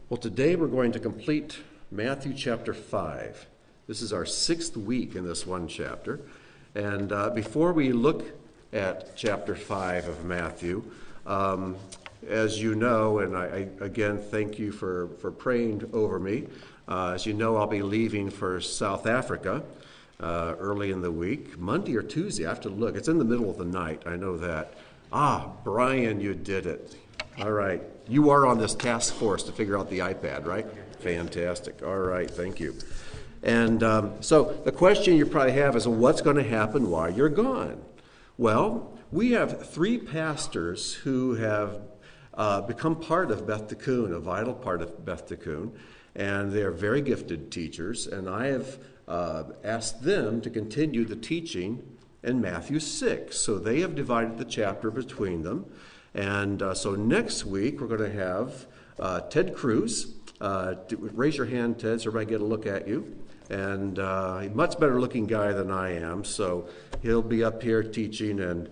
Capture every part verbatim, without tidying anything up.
Well, today we're going to complete Matthew chapter five. This is our sixth week in this one chapter. And uh, before we look at chapter five of Matthew, um, as you know, and I, I again thank you for, for praying over me, uh, as you know, I'll be leaving for South Africa uh, early in the week, Monday or Tuesday. I have to look. It's in the middle of the night, I know that. Ah, Brian, you did it. All right. You are on this task force to figure out the iPad, right? Fantastic. All right. Thank you. And um, so the question you probably have is, what's going to happen while you're gone? Well, we have three pastors who have uh, become part of Beth Tikkun, a vital part of Beth Tikkun, and they're very gifted teachers. And I have uh, asked them to continue the teaching in Matthew six. So they have divided the chapter between them. And uh, so next week, we're going to have uh, Ted Cruz. Uh, raise your hand, Ted, so everybody get a look at you. And uh, he's a much better looking guy than I am, so he'll be up here teaching, and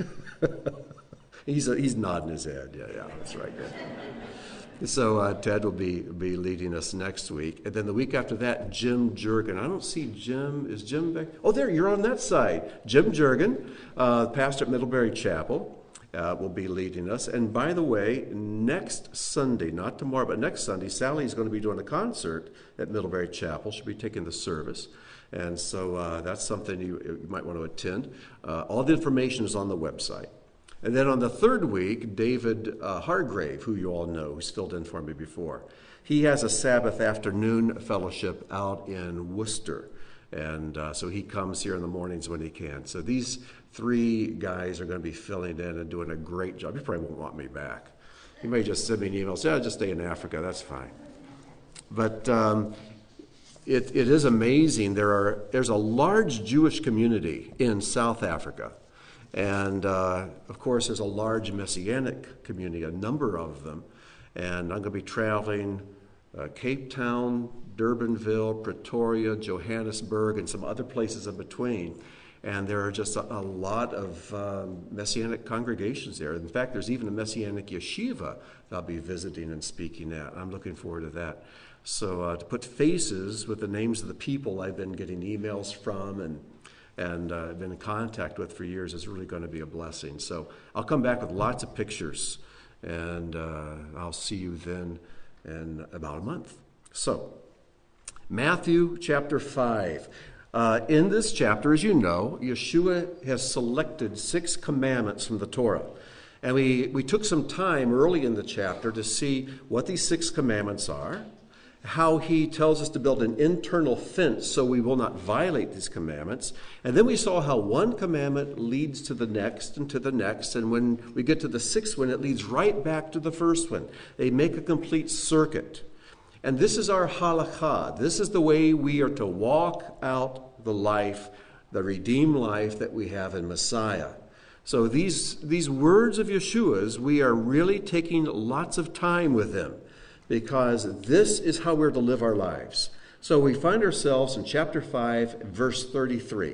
he's, uh, he's nodding his head. Yeah, yeah, that's right. Yeah. So uh, Ted will be, be leading us next week. And then the week after that, Jim Jurgen. I don't see Jim. Is Jim back? Oh, there, you're on that side. Jim Jurgen, uh, pastor at Middlebury Chapel. Uh, will be leading us. And by the way, next Sunday, not tomorrow, but next Sunday, Sally is going to be doing a concert at Middlebury Chapel. She'll be taking the service. And so uh, that's something you, you might want to attend. Uh, all the information is on the website. And then on the third week, David uh, Hargrave, who you all know, who's filled in for me before, he has a Sabbath afternoon fellowship out in Worcester. And uh, so he comes here in the mornings when he can. So these three guys are going to be filling in and doing a great job. You probably won't want me back. You may just send me an email, say, I'll just stay in Africa. That's fine. But um, it, it is amazing. There are There's a large Jewish community in South Africa. And, uh, of course, there's a large Messianic community, a number of them. And I'm going to be traveling uh, Cape Town, Durbanville, Pretoria, Johannesburg, and some other places in between. And there are just a, a lot of um, Messianic congregations there. In fact, there's even a Messianic yeshiva that I'll be visiting and speaking at. I'm looking forward to that. So uh, to put faces with the names of the people I've been getting emails from and and uh, been in contact with for years is really going to be a blessing. So I'll come back with lots of pictures, and uh, I'll see you then in about a month. So Matthew chapter five. Uh, in this chapter, as you know, Yeshua has selected six commandments from the Torah. And we, we took some time early in the chapter to see what these six commandments are, how he tells us to build an internal fence so we will not violate these commandments. And then we saw how one commandment leads to the next and to the next. And when we get to the sixth one, it leads right back to the first one. They make a complete circuit. And this is our halakha. This is the way we are to walk out the life, the redeemed life that we have in Messiah. So these, these words of Yeshua's, we are really taking lots of time with them because this is how we're to live our lives. So we find ourselves in chapter five, verse thirty-three.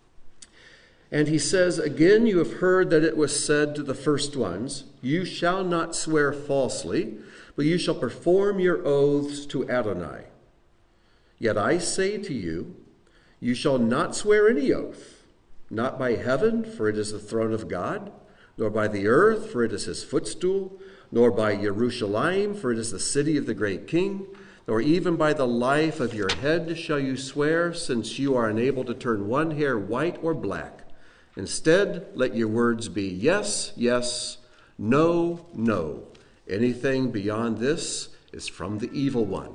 And he says, again, you have heard that it was said to the first ones, you shall not swear falsely, but you shall perform your oaths to Adonai. Yet I say to you, you shall not swear any oath, not by heaven, for it is the throne of God, nor by the earth, for it is his footstool, nor by Jerusalem, for it is the city of the great king, nor even by the life of your head shall you swear, since you are unable to turn one hair white or black. Instead, let your words be yes, yes, no, no. Anything beyond this is from the evil one.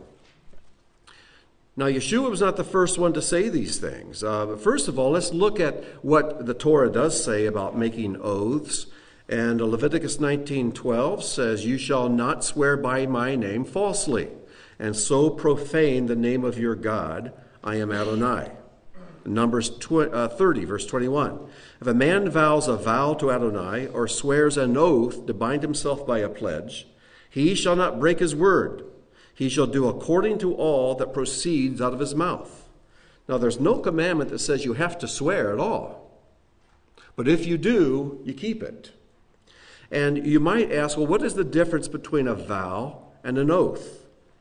Now, Yeshua was not the first one to say these things. Uh, but first of all, let's look at what the Torah does say about making oaths. And Leviticus nineteen twelve says, you shall not swear by my name falsely, and so profane the name of your God. I am Adonai. Numbers thirty, verse twenty-one. If a man vows a vow to Adonai or swears an oath to bind himself by a pledge, he shall not break his word. He shall do according to all that proceeds out of his mouth. Now, there's no commandment that says you have to swear at all. But if you do, you keep it. And you might ask, well, what is the difference between a vow and an oath?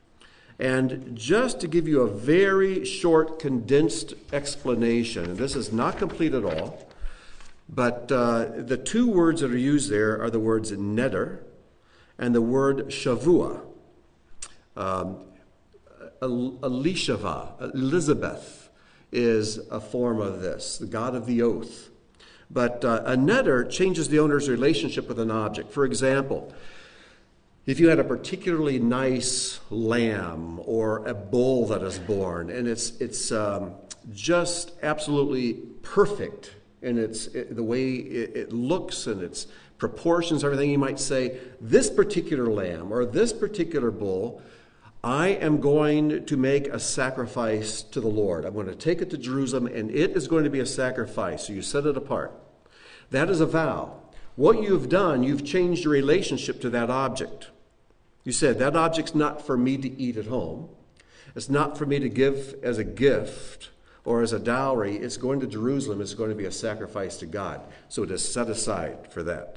And just to give you a very short, condensed explanation, and this is not complete at all, but uh, the two words that are used there are the words neder and the word shavua. Um, Elishava, Elizabeth, is a form of this, the God of the oath. But uh, a neder changes the owner's relationship with an object. For example, if you had a particularly nice lamb or a bull that is born, and it's it's um, just absolutely perfect in its it, the way it, it looks and its proportions, everything, you might say, this particular lamb or this particular bull, I am going to make a sacrifice to the Lord. I'm going to take it to Jerusalem, and it is going to be a sacrifice. So you set it apart. That is a vow. What you've done, you've changed your relationship to that object. You said, that object's not for me to eat at home. It's not for me to give as a gift or as a dowry. It's going to Jerusalem. It's going to be a sacrifice to God. So it is set aside for that.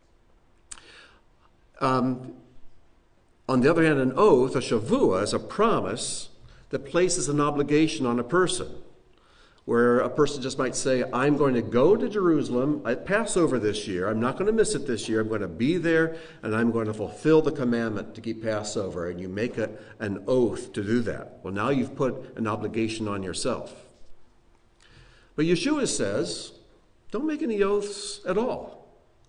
Um, on the other hand, an oath, a shavua, is a promise that places an obligation on a person, where a person just might say, I'm going to go to Jerusalem at Passover this year. I'm not going to miss it this year. I'm going to be there, and I'm going to fulfill the commandment to keep Passover. And you make a, an oath to do that. Well, now you've put an obligation on yourself. But Yeshua says, don't make any oaths at all.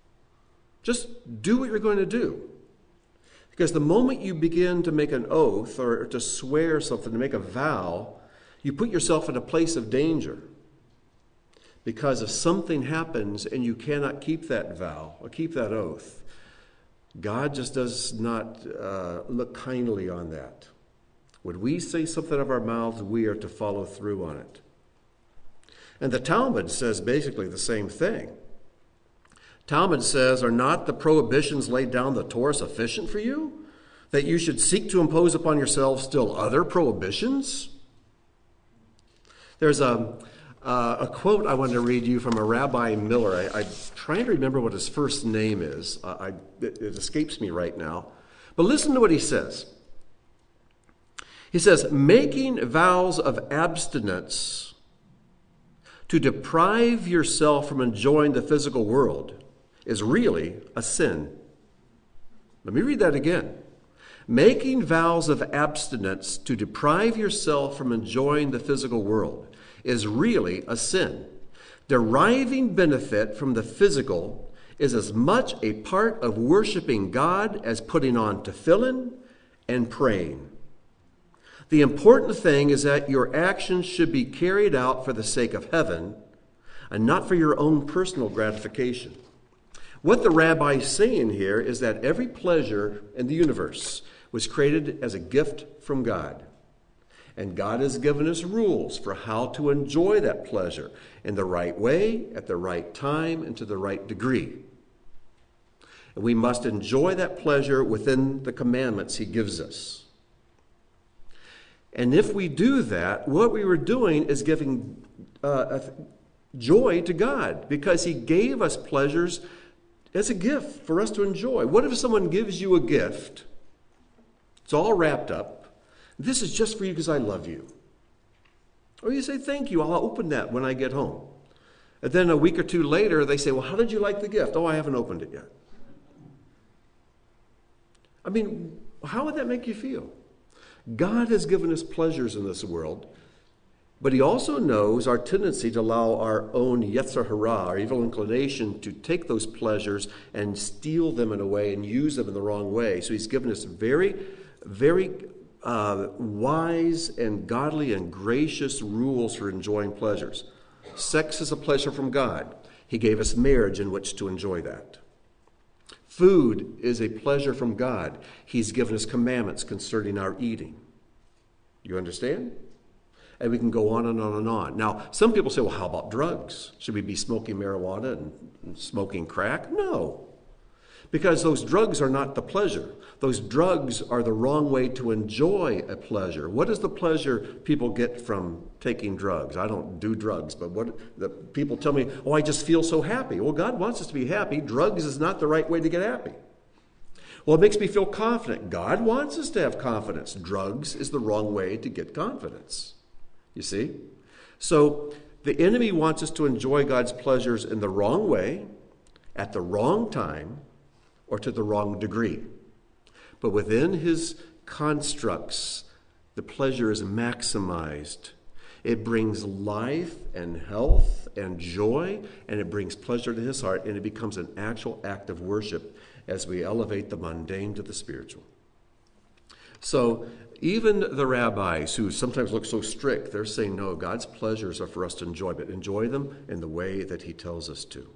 Just do what you're going to do. Because the moment you begin to make an oath or to swear something, to make a vow, you put yourself in a place of danger. Because if something happens and you cannot keep that vow or keep that oath, God just does not uh, look kindly on that. When we say something out of our mouths, we are to follow through on it. And the Talmud says basically the same thing. Talmud says, are not the prohibitions laid down in the Torah sufficient for you? That you should seek to impose upon yourselves still other prohibitions? There's a, uh, a quote I wanted to read you from a Rabbi Miller. I, I'm trying to remember what his first name is. Uh, I, it, it escapes me right now. But listen to what he says. He says, making vows of abstinence to deprive yourself from enjoying the physical world is really a sin. Let me read that again. Making vows of abstinence to deprive yourself from enjoying the physical world is really a sin. Deriving benefit from the physical is as much a part of worshiping God as putting on tefillin and praying. The important thing is that your actions should be carried out for the sake of heaven and not for your own personal gratification. What the rabbi is saying here is that every pleasure in the universe was created as a gift from God. And God has given us rules for how to enjoy that pleasure in the right way, at the right time, and to the right degree. And we must enjoy that pleasure within the commandments he gives us. And if we do that, what we were doing is giving uh, joy to God, because he gave us pleasures as a gift for us to enjoy. What if someone gives you a gift? It's all wrapped up. This is just for you because I love you. Or you say, thank you, I'll open that when I get home. And then a week or two later, they say, well, how did you like the gift? Oh, I haven't opened it yet. I mean, how would that make you feel? God has given us pleasures in this world, but he also knows our tendency to allow our own yetzer hara, our evil inclination, to take those pleasures and steal them in a way and use them in the wrong way. So he's given us very, very uh, wise and godly and gracious rules for enjoying pleasures. Sex is a pleasure from God. He gave us marriage in which to enjoy that. Food is a pleasure from God. He's given us commandments concerning our eating. You understand? And we can go on and on and on. Now, some people say, well, how about drugs? Should we be smoking marijuana and, and smoking crack? No. Because those drugs are not the pleasure. Those drugs are the wrong way to enjoy a pleasure. What is the pleasure people get from taking drugs? I don't do drugs, but what the people tell me, oh, I just feel so happy. Well, God wants us to be happy. Drugs is not the right way to get happy. Well, it makes me feel confident. God wants us to have confidence. Drugs is the wrong way to get confidence. You see? So the enemy wants us to enjoy God's pleasures in the wrong way, at the wrong time, or to the wrong degree. But within his constructs, the pleasure is maximized. It brings life and health and joy, and it brings pleasure to his heart, and it becomes an actual act of worship as we elevate the mundane to the spiritual. So even the rabbis who sometimes look so strict, they're saying, no, God's pleasures are for us to enjoy, but enjoy them in the way that he tells us to.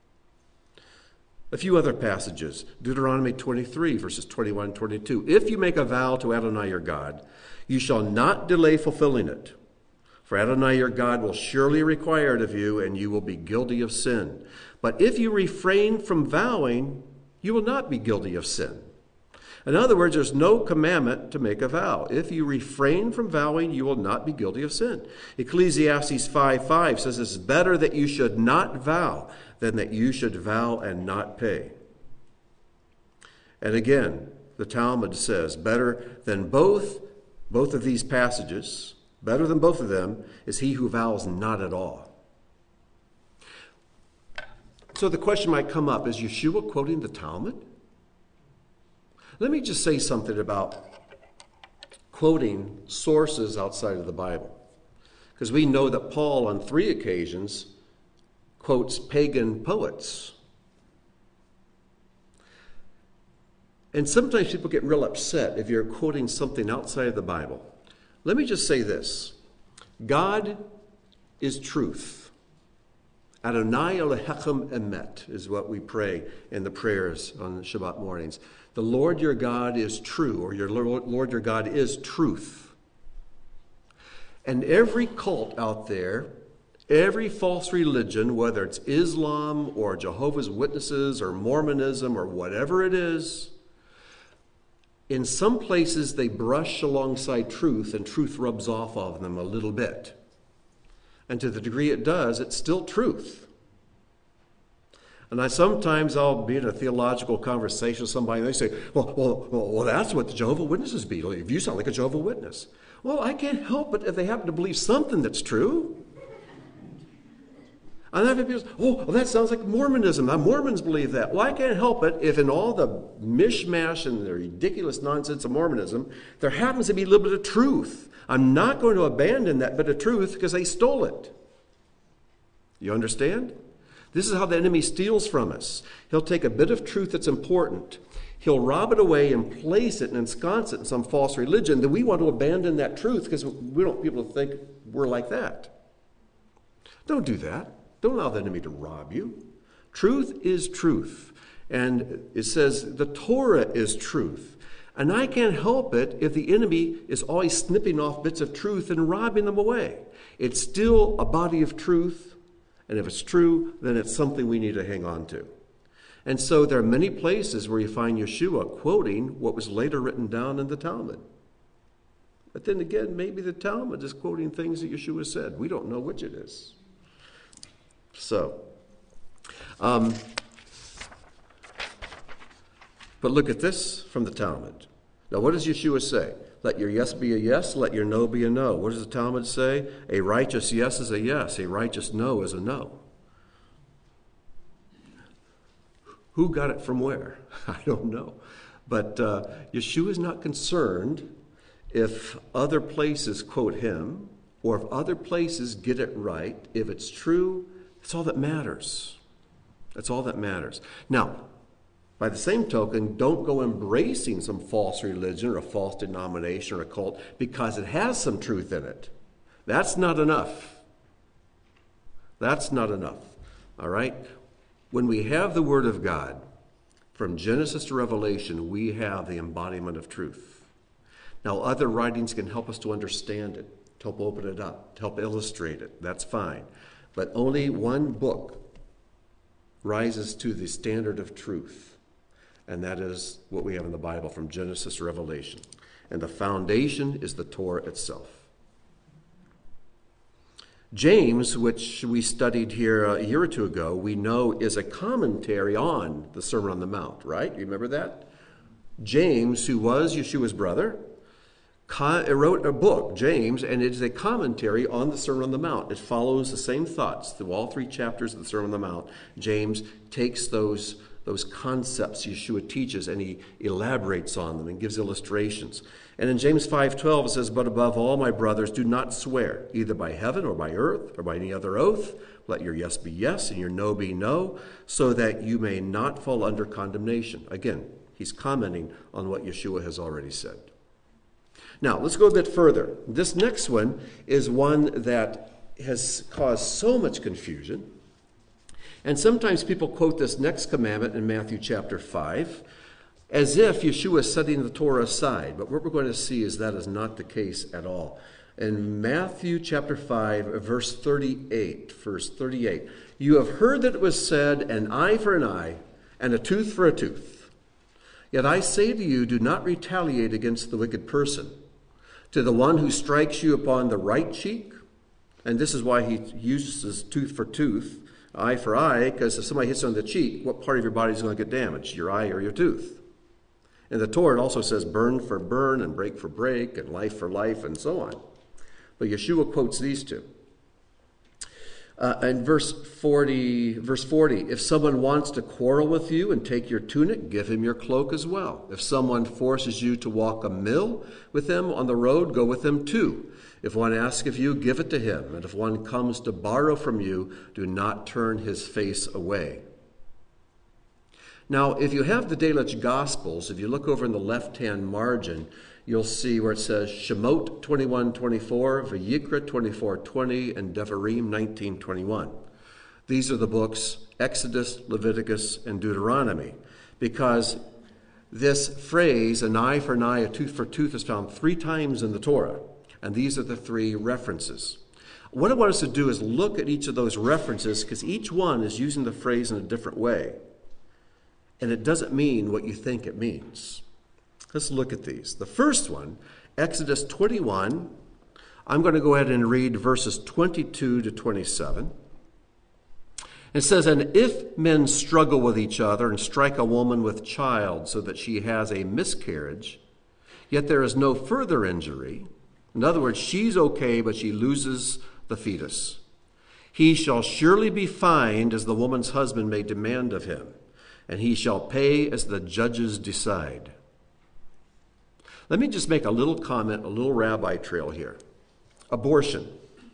A few other passages. Deuteronomy twenty-three, verses twenty-one and twenty-two. If you make a vow to Adonai your God, you shall not delay fulfilling it. For Adonai your God will surely require it of you, and you will be guilty of sin. But if you refrain from vowing, you will not be guilty of sin. In other words, there's no commandment to make a vow. If you refrain from vowing, you will not be guilty of sin. Ecclesiastes five five says it's better that you should not vow than that you should vow and not pay. And again, the Talmud says better than both, both of these passages, better than both of them is he who vows not at all. So the question might come up, is Yeshua quoting the Talmud? Let me just say something about quoting sources outside of the Bible. Because we know that Paul on three occasions quotes pagan poets. And sometimes people get real upset if you're quoting something outside of the Bible. Let me just say this. God is truth. Adonai Elohechem emet is what we pray in the prayers on the Shabbat mornings. The Lord your God is true, or your Lord, Lord your God is truth. And every cult out there, every false religion, whether it's Islam or Jehovah's Witnesses or Mormonism or whatever it is, in some places they brush alongside truth and truth rubs off of them a little bit. And to the degree it does, it's still truth. And I sometimes I'll be in a theological conversation with somebody and they say, well, well, well, well that's what the Jehovah's Witnesses believe. You sound like a Jehovah's Witness. Well, I can't help it if they happen to believe something that's true. And I've had people say, oh, well, that sounds like Mormonism. Now, Mormons believe that. Well, I can't help it if in all the mishmash and the ridiculous nonsense of Mormonism, there happens to be a little bit of truth. I'm not going to abandon that bit of truth because they stole it. You understand? This is how the enemy steals from us. He'll take a bit of truth that's important. He'll rob it away and place it and ensconce it in some false religion. Then we want to abandon that truth because we don't want people to think we're like that. Don't do that. Don't allow the enemy to rob you. Truth is truth. And it says the Torah is truth. And I can't help it if the enemy is always snipping off bits of truth and robbing them away. It's still a body of truth. And if it's true, then it's something we need to hang on to. And so there are many places where you find Yeshua quoting what was later written down in the Talmud. But then again, maybe the Talmud is quoting things that Yeshua said. We don't know which it is. So, um, but look at this from the Talmud. Now, what does Yeshua say? Let your yes be a yes, let your no be a no. What does the Talmud say? A righteous yes is a yes, a righteous no is a no. Who got it from where? I don't know. But uh, Yeshua is not concerned if other places quote him or if other places get it right. If it's true, that's all that matters. That's all that matters. Now, by the same token, don't go embracing some false religion or a false denomination or a cult because it has some truth in it. That's not enough. That's not enough. All right? When we have the Word of God, from Genesis to Revelation, we have the embodiment of truth. Now, other writings can help us to understand it, to help open it up, to help illustrate it. That's fine. But only one book rises to the standard of truth, and that is what we have in the Bible from Genesis to Revelation. And the foundation is the Torah itself. James, which we studied here a year or two ago, we know is a commentary on the Sermon on the Mount, right? You remember that? James, who was Yeshua's brother, wrote a book, James, and it is a commentary on the Sermon on the Mount. It follows the same thoughts through all three chapters of the Sermon on the Mount. James takes those, those concepts Yeshua teaches and he elaborates on them and gives illustrations. And in James five twelve it says, "But above all, my brothers, do not swear, either by heaven or by earth or by any other oath. Let your yes be yes and your no be no, so that you may not fall under condemnation." Again, he's commenting on what Yeshua has already said. Now, let's go a bit further. This next one is one that has caused so much confusion. And sometimes people quote this next commandment in Matthew chapter five as if Yeshua is setting the Torah aside. But what we're going to see is that is not the case at all. In Matthew chapter five, verse thirty-eight, verse thirty-eight, "You have heard that it was said, an eye for an eye, and a tooth for a tooth. Yet I say to you, do not retaliate against the wicked person. To the one who strikes you upon the right cheek," and this is why he uses tooth for tooth, eye for eye, because if somebody hits you on the cheek, what part of your body is going to get damaged, your eye or your tooth? In the Torah, it also says burn for burn and break for break and life for life and so on. But Yeshua quotes these two. Uh, in verse forty, verse forty, "If someone wants to quarrel with you and take your tunic, give him your cloak as well. If someone forces you to walk a mil with him on the road, go with him too. If one asks of you, give it to him. And if one comes to borrow from you, do not turn his face away." Now, if you have the Delitzsch Gospels, if you look over in the left-hand margin, you'll see where it says Shemot twenty-one twenty-four, Vayikra twenty-four twenty, and Devarim nineteen twenty-one. These are the books Exodus, Leviticus, and Deuteronomy, because this phrase, an eye for an eye, a tooth for tooth, is found three times in the Torah, and these are the three references. What I want us to do is look at each of those references, because each one is using the phrase in a different way, and it doesn't mean what you think it means. Let's look at these. The first one, Exodus twenty-one, I'm going to go ahead and read verses twenty-two to twenty-seven. It says, "And if men struggle with each other and strike a woman with child so that she has a miscarriage, yet there is no further injury," in other words, she's okay, but she loses the fetus, "he shall surely be fined as the woman's husband may demand of him, and he shall pay as the judges decide." Let me just make a little comment, a little rabbi trail here. Abortion.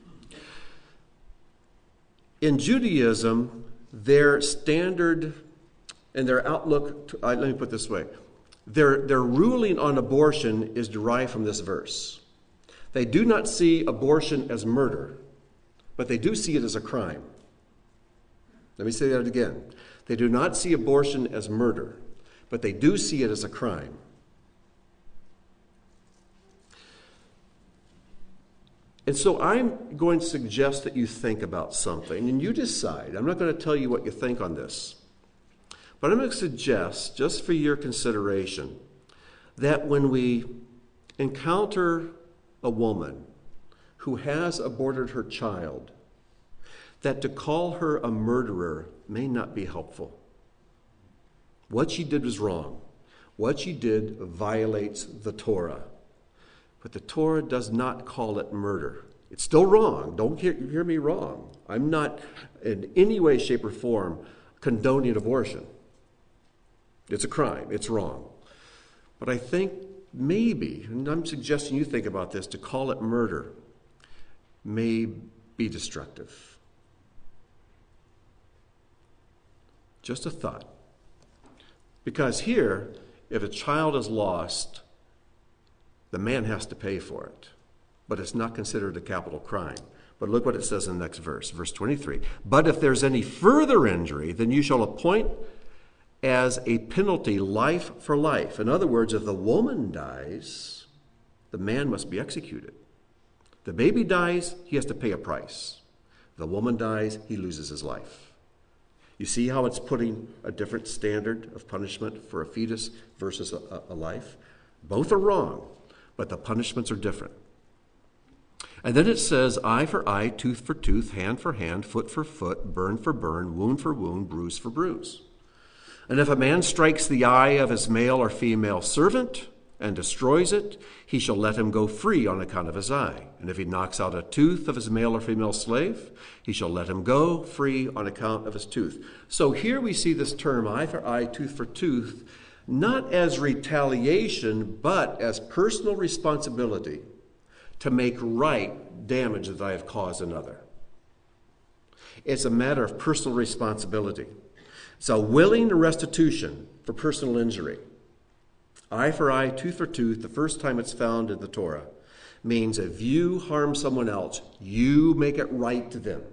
In Judaism, their standard and their outlook, to, uh, let me put it this way, their, their ruling on abortion is derived from this verse. They do not see abortion as murder, but they do see it as a crime. Let me say that again. They do not see abortion as murder, but they do see it as a crime. And so I'm going to suggest that you think about something, and you decide. I'm not going to tell you what you think on this. But I'm going to suggest, just for your consideration, that when we encounter a woman who has aborted her child, that to call her a murderer may not be helpful. What she did was wrong. What she did violates the Torah. But the Torah does not call it murder. It's still wrong. Don't hear, hear me wrong. I'm not in any way, shape, or form condoning abortion. It's a crime. It's wrong. But I think maybe, and I'm suggesting you think about this, to call it murder may be destructive. Just a thought. Because here, if a child is lost, the man has to pay for it. But it's not considered a capital crime. But look what it says in the next verse, verse twenty-three. "But if there's any further injury, then you shall appoint as a penalty life for life." In other words, if the woman dies, the man must be executed. The baby dies, he has to pay a price. The woman dies, he loses his life. You see how it's putting a different standard of punishment for a fetus versus a, a life? Both are wrong, but the punishments are different. And then it says, eye for eye, tooth for tooth, hand for hand, foot for foot, burn for burn, wound for wound, bruise for bruise. And if a man strikes the eye of his male or female servant and destroys it, he shall let him go free on account of his eye. And if he knocks out a tooth of his male or female slave, he shall let him go free on account of his tooth. So here we see this term, eye for eye, tooth for tooth, not as retaliation, but as personal responsibility to make right damage that I have caused another. It's a matter of personal responsibility. It's a willing restitution for personal injury. Eye for eye, tooth for tooth, the first time it's found in the Torah, means if you harm someone else, you make it right to them.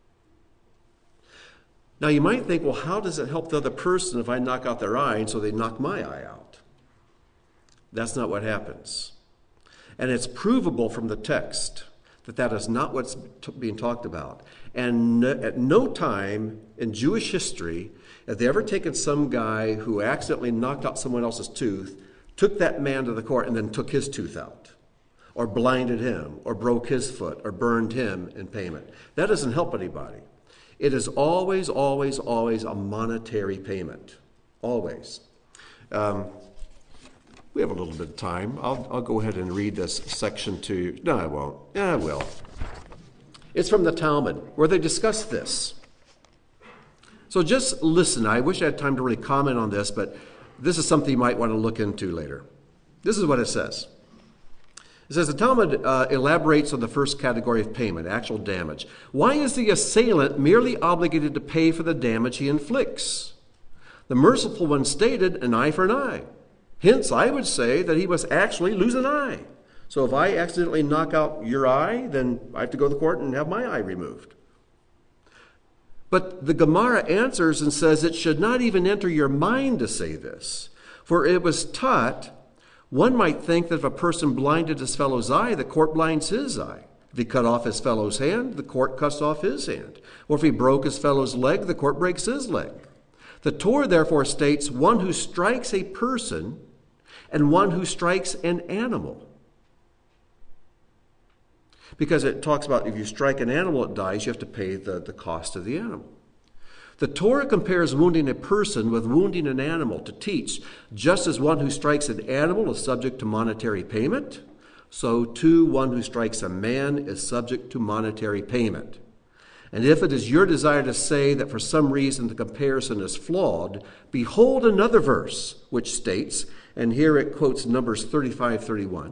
Now you might think, well, how does it help the other person if I knock out their eye and so they knock my eye out? That's not what happens. And it's provable from the text that that is not what's t- being talked about. And no, at no time in Jewish history have they ever taken some guy who accidentally knocked out someone else's tooth, took that man to the court, and then took his tooth out, or blinded him, or broke his foot, or burned him in payment. That doesn't help anybody. It is always, always, always a monetary payment. Always. Um, we have a little bit of time. I'll, I'll go ahead and read this section to you. No, I won't. Yeah, I will. It's from the Talmud, where they discuss this. So just listen. I wish I had time to really comment on this, but this is something you might want to look into later. This is what it says. It says the Talmud uh, elaborates on the first category of payment, actual damage. Why is the assailant merely obligated to pay for the damage he inflicts? The merciful one stated an eye for an eye. Hence, I would say that he must actually lose an eye. So if I accidentally knock out your eye, then I have to go to the court and have my eye removed. But the Gemara answers and says it should not even enter your mind to say this. For it was taught, one might think that if a person blinded his fellow's eye, the court blinds his eye. If he cut off his fellow's hand, the court cuts off his hand. Or if he broke his fellow's leg, the court breaks his leg. The Torah therefore states one who strikes a person and one who strikes an animal. Because it talks about if you strike an animal, it dies, you have to pay the, the cost of the animal. The Torah compares wounding a person with wounding an animal to teach, just as one who strikes an animal is subject to monetary payment, so too one who strikes a man is subject to monetary payment. And if it is your desire to say that for some reason the comparison is flawed, behold another verse which states, and here it quotes Numbers thirty-five thirty-one.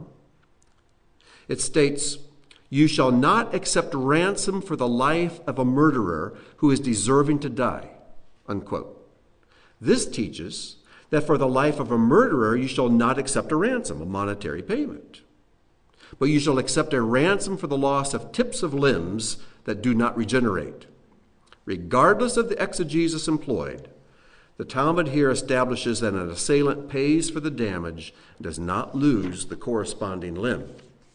It states, "You shall not accept ransom for the life of a murderer who is deserving to die." Unquote. This teaches that for the life of a murderer you shall not accept a ransom, a monetary payment. But you shall accept a ransom for the loss of tips of limbs that do not regenerate. Regardless of the exegesis employed, the Talmud here establishes that an assailant pays for the damage and does not lose the corresponding limb.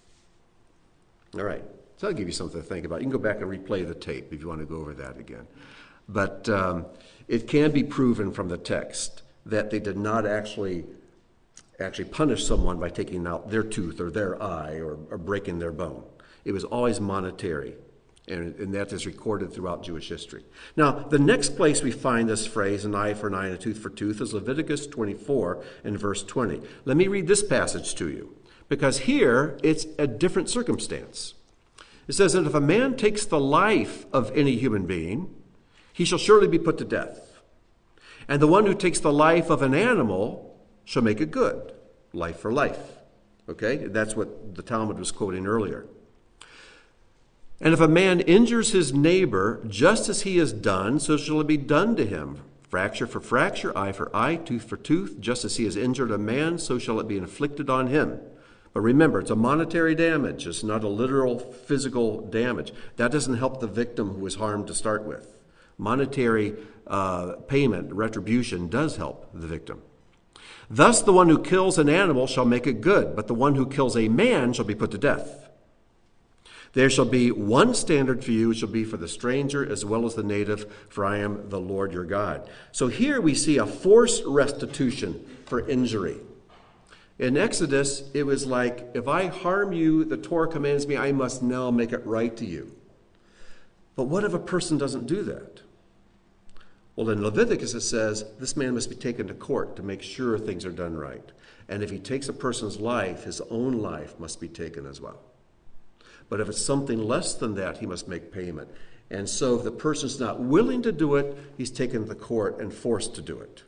All right, so I'll give you something to think about. You can go back and replay the tape if you want to go over that again. But um, it can be proven from the text that they did not actually actually punish someone by taking out their tooth or their eye or, or breaking their bone. It was always monetary, and, and that is recorded throughout Jewish history. Now, the next place we find this phrase, an eye for an eye and a tooth for tooth, is Leviticus twenty-four and verse twenty. Let me read this passage to you, because here it's a different circumstance. It says, "And if a man takes the life of any human being, he shall surely be put to death. And the one who takes the life of an animal shall make it good." Life for life. Okay? That's what the Talmud was quoting earlier. "And if a man injures his neighbor, just as he has done, so shall it be done to him. Fracture for fracture, eye for eye, tooth for tooth. Just as he has injured a man, so shall it be inflicted on him." But remember, it's a monetary damage. It's not a literal physical damage. That doesn't help the victim who was harmed to start with. Monetary uh, payment, retribution, does help the victim. "Thus the one who kills an animal shall make it good, but the one who kills a man shall be put to death. There shall be one standard for you, it shall be for the stranger as well as the native, for I am the Lord your God." So here we see a forced restitution for injury. In Exodus, it was like, if I harm you, the Torah commands me, I must now make it right to you. But what if a person doesn't do that? Well, in Leviticus it says this man must be taken to court to make sure things are done right. And if he takes a person's life, his own life must be taken as well. But if it's something less than that, he must make payment. And so if the person's not willing to do it, he's taken to the court and forced to do it.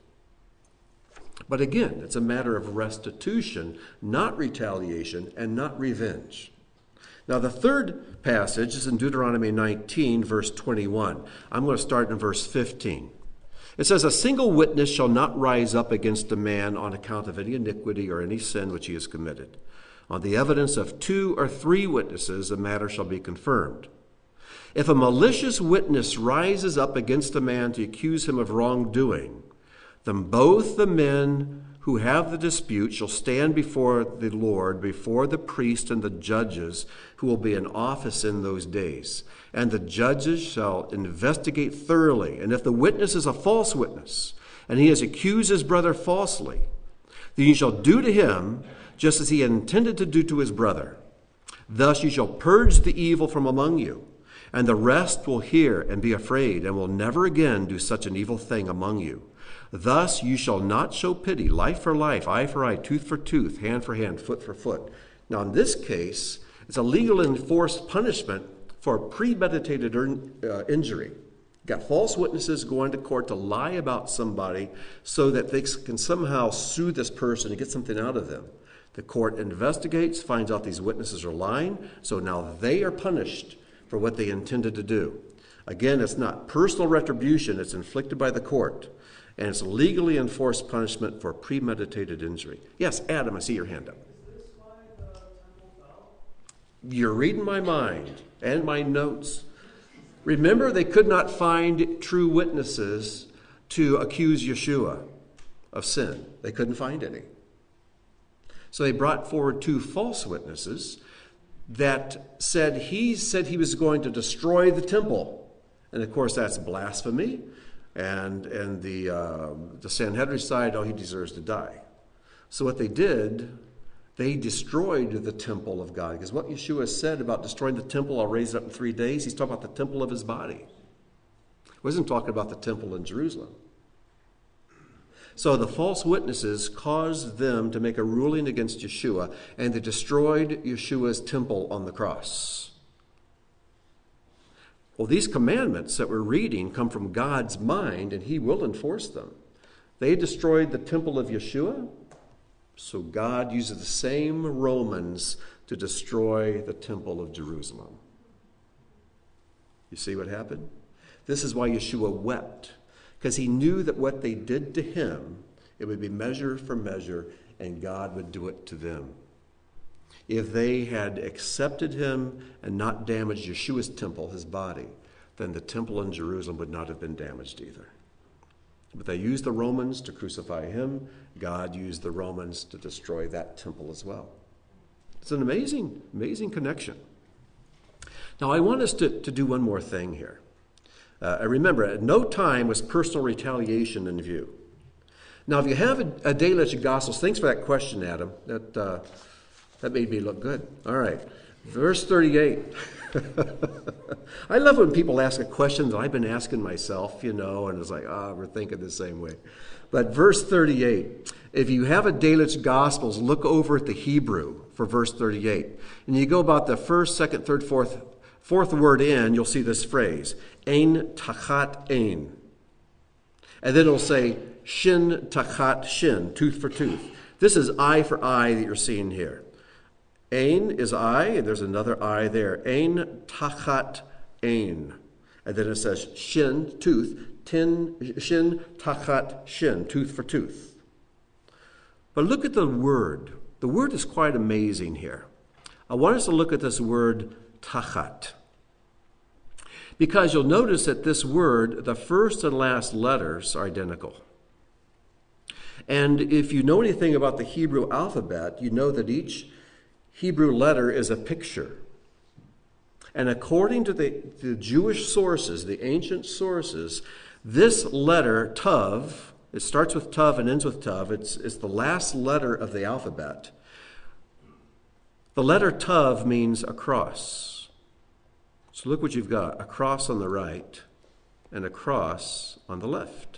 But again, it's a matter of restitution, not retaliation, and not revenge. Now, the third passage is in Deuteronomy nineteen, verse twenty-one. I'm going to start in verse fifteen. It says, "A single witness shall not rise up against a man on account of any iniquity or any sin which he has committed. On the evidence of two or three witnesses, a matter shall be confirmed. If a malicious witness rises up against a man to accuse him of wrongdoing, then both the men who have the dispute shall stand before the Lord, before the priest and the judges who will be in office in those days. And the judges shall investigate thoroughly. And if the witness is a false witness, and he has accused his brother falsely, then you shall do to him just as he had intended to do to his brother. Thus you shall purge the evil from among you, and the rest will hear and be afraid, and will never again do such an evil thing among you. Thus you shall not show pity, life for life, eye for eye, tooth for tooth, hand for hand, foot for foot." Now in this case, it's a legally enforced punishment for premeditated uh, injury. You've got false witnesses going to court to lie about somebody so that they can somehow sue this person and get something out of them. The court investigates, finds out these witnesses are lying, so now they are punished for what they intended to do. Again, it's not personal retribution, it's inflicted by the court. And it's a legally enforced punishment for premeditated injury. Yes, Adam, I see your hand up. Is this why the temple fell? You're reading my mind and my notes. Remember, they could not find true witnesses to accuse Yeshua of sin. They couldn't find any. So they brought forward two false witnesses that said he said he was going to destroy the temple. And of course, that's blasphemy. And and the uh, the Sanhedrin side, oh, he deserves to die. So what they did, they destroyed the temple of God. Because what Yeshua said about destroying the temple, I'll raise it up in three days, he's talking about the temple of his body. He wasn't talking about the temple in Jerusalem. So the false witnesses caused them to make a ruling against Yeshua, and they destroyed Yeshua's temple on the cross. Well, these commandments that we're reading come from God's mind, and he will enforce them. They destroyed the temple of Yeshua, so God uses the same Romans to destroy the temple of Jerusalem. You see what happened? This is why Yeshua wept, because he knew that what they did to him, it would be measure for measure, and God would do it to them. If they had accepted him and not damaged Yeshua's temple, his body, then the temple in Jerusalem would not have been damaged either. But they used the Romans to crucify him. God used the Romans to destroy that temple as well. It's an amazing, amazing connection. Now, I want us to, to do one more thing here. Uh, remember, at no time was personal retaliation in view. Now, if you have a, a daily Gospels, thanks for that question, Adam. That uh, that made me look good. All right, verse thirty-eight. I love when people ask a question that I've been asking myself, you know, and it's like, ah, oh, we're thinking the same way. But verse thirty-eight, if you have a Delitzsch Gospels, look over at the Hebrew for verse thirty-eight. And you go about the first, second, third, fourth, fourth word in, you'll see this phrase, ein tachat ein. And then it'll say, shin tachat shin, tooth for tooth. This is eye for eye that you're seeing here. Ein is eye, and there's another eye there. Ein tachat ein. And then it says shin, tooth, tin, shin tachat shin, tooth for tooth. But look at the word. The word is quite amazing here. I want us to look at this word tachat. Because you'll notice that this word, the first and last letters are identical. And if you know anything about the Hebrew alphabet, you know that each Hebrew letter is a picture. And according to the, the Jewish sources, the ancient sources, this letter, Tav, it starts with Tav and ends with Tav. It's, it's the last letter of the alphabet. The letter Tav means a cross. So look what you've got, a cross on the right and a cross on the left.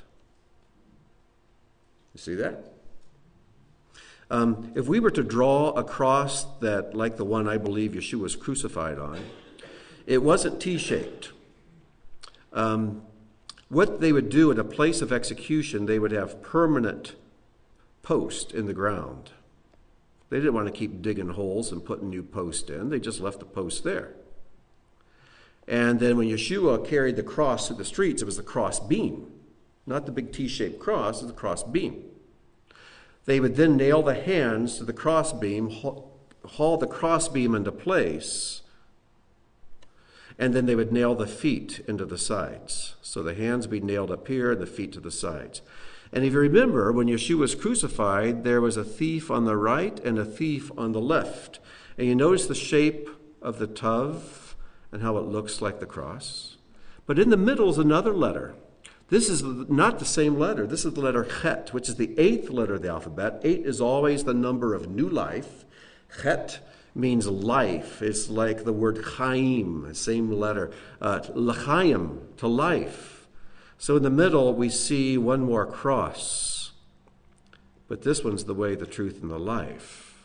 You see that? Um, if we were to draw a cross that, like the one I believe Yeshua was crucified on, it wasn't T-shaped. Um, what they would do at a place of execution, they would have permanent posts in the ground. They didn't want to keep digging holes and putting new posts in. They just left the post there. And then when Yeshua carried the cross through the streets, it was the cross beam. Not the big T-shaped cross, it was the cross beam. They would then nail the hands to the cross beam, haul the cross beam into place, and then they would nail the feet into the sides. So the hands would be nailed up here and the feet to the sides. And if you remember, when Yeshua was crucified, there was a thief on the right and a thief on the left. And you notice the shape of the tav and how it looks like the cross. But in the middle is another letter. This is not the same letter. This is the letter Chet, which is the eighth letter of the alphabet. Eight is always the number of new life. Chet means life. It's like the word chaim, same letter. Uh, l'chaim, to life. So in the middle, we see one more cross. But this one's the way, the truth, and the life.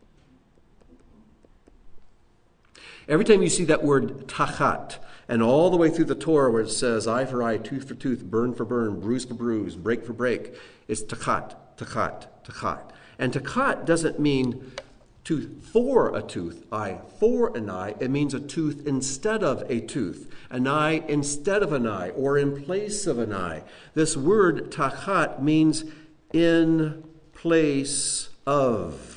Every time you see that word tachat, and all the way through the Torah where it says eye for eye, tooth for tooth, burn for burn, bruise for bruise, break for break, it's tachat, tachat, tachat. And tachat doesn't mean tooth for a tooth, eye for an eye. It means a tooth instead of a tooth, an eye instead of an eye, or in place of an eye. This word tachat means in place of.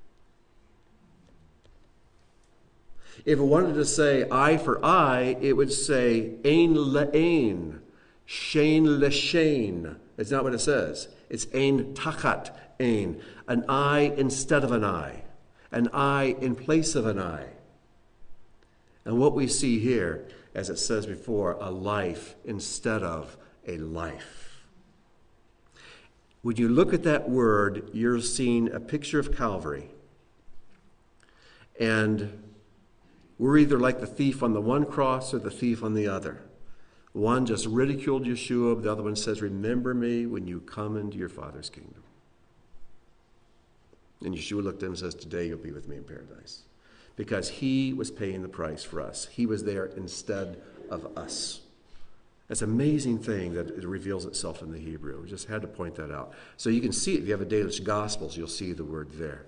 If it wanted to say eye for eye, it would say ein le'ein, shein le'shein. It's not what it says. It's ein tachat ein, an eye instead of an eye, an eye in place of an eye. And what we see here, as it says before, a life instead of a life. When you look at that word, you're seeing a picture of Calvary. And we're either like the thief on the one cross or the thief on the other. One just ridiculed Yeshua. The other one says, remember me when you come into your Father's kingdom. And Yeshua looked at him and says, today you'll be with me in paradise. Because he was paying the price for us. He was there instead of us. It's an amazing thing that it reveals itself in the Hebrew. We just had to point that out. So you can see it. If you have a Danish Gospels, you'll see the word there.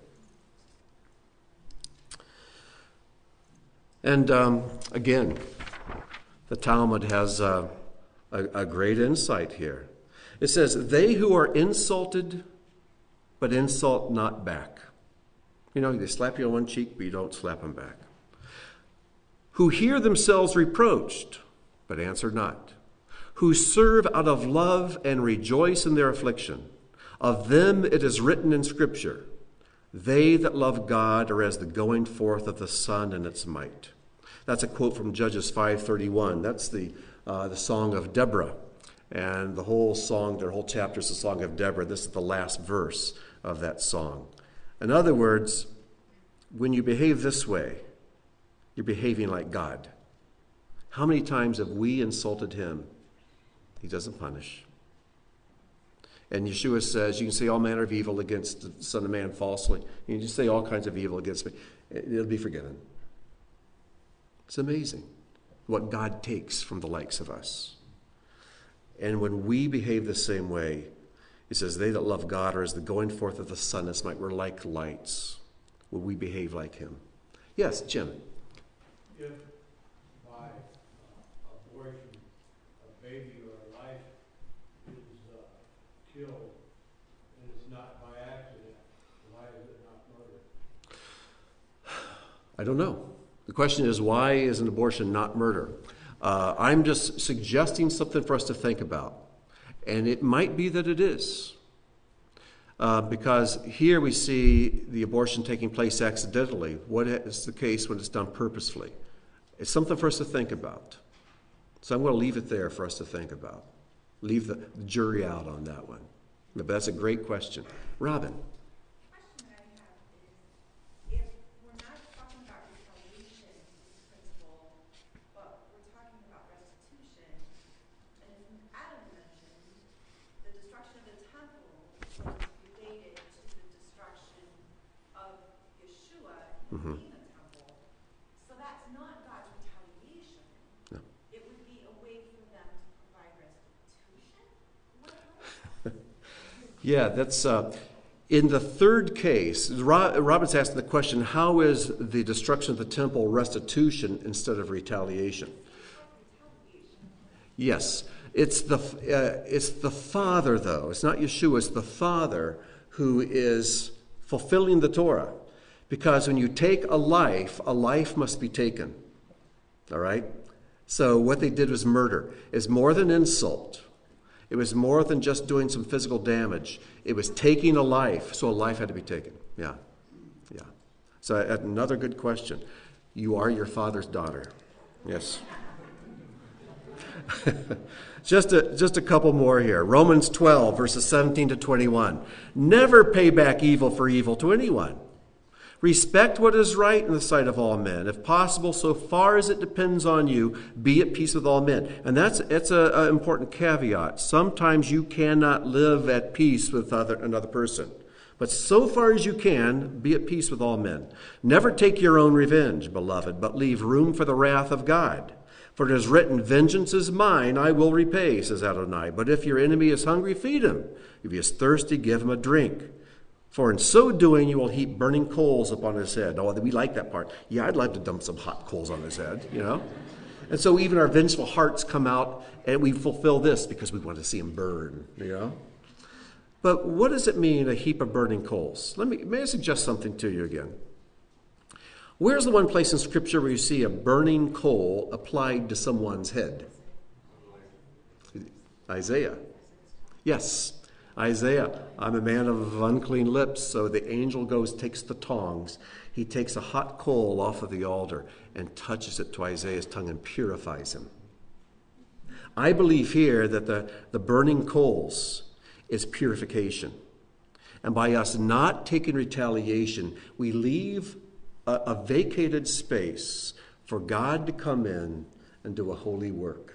And um, again, the Talmud has uh, a, a great insight here. It says, they who are insulted, but insult not back. You know, they slap you on one cheek, but you don't slap them back. Who hear themselves reproached, but answer not. Who serve out of love and rejoice in their affliction. Of them it is written in Scripture, they that love God are as the going forth of the sun in its might. That's a quote from Judges five thirty-one. That's the uh, the song of Deborah. And the whole song, their whole chapter is the song of Deborah. This is the last verse of that song. In other words, when you behave this way, you're behaving like God. How many times have we insulted him? He doesn't punish. And Yeshua says, you can say all manner of evil against the Son of Man falsely. You can just say all kinds of evil against me. It'll be forgiven. It's amazing what God takes from the likes of us. And when we behave the same way, he says, they that love God are as the going forth of the sun. It's like we're like lights. Will we behave like him? Yes, Jim. If by uh, abortion a baby or a life is uh, killed and it's not by accident, why is it not murder? I don't know. The question is, why is an abortion not murder? Uh, I'm just suggesting something for us to think about. And it might be that it is. Uh, because here we see the abortion taking place accidentally. What is the case when it's done purposefully? It's something for us to think about. So I'm going to leave it there for us to think about. Leave the jury out on that one. But that's a great question. Robin. not God's retaliation. No. It would be a way for them to provide restitution. What? Yeah, that's uh, in the third case. Robin's asking the question: how is the destruction of the temple restitution instead of retaliation? Yes, it's the uh, it's the Father, though. It's not Yeshua. It's the Father who is fulfilling the Torah. Because when you take a life, a life must be taken. All right? So what they did was murder. It's more than insult. It was more than just doing some physical damage. It was taking a life, so a life had to be taken. Yeah, yeah. So uh, another good question. You are your Father's daughter. Yes. just a just a couple more here. Romans twelve, verses seventeen to twenty-one. Never pay back evil for evil to anyone. Respect what is right in the sight of all men. If possible, so far as it depends on you, be at peace with all men. And that's it's a, a important caveat. Sometimes you cannot live at peace with other, another person. But so far as you can, be at peace with all men. Never take your own revenge, beloved, but leave room for the wrath of God. For it is written, vengeance is mine, I will repay, says Adonai. But if your enemy is hungry, feed him. If he is thirsty, give him a drink. For in so doing, you will heap burning coals upon his head. Oh, we like that part. Yeah, I'd like to dump some hot coals on his head, you know. And so even our vengeful hearts come out, and we fulfill this because we want to see him burn, you know. But what does it mean, a heap of burning coals? Let me, may I suggest something to you again? Where's the one place in Scripture where you see a burning coal applied to someone's head? Isaiah. Yes. Isaiah, I'm a man of unclean lips, so the angel goes, takes the tongs. He takes a hot coal off of the altar and touches it to Isaiah's tongue and purifies him. I believe here that the, the burning coals is purification. And by us not taking retaliation, we leave a, a vacated space for God to come in and do a holy work.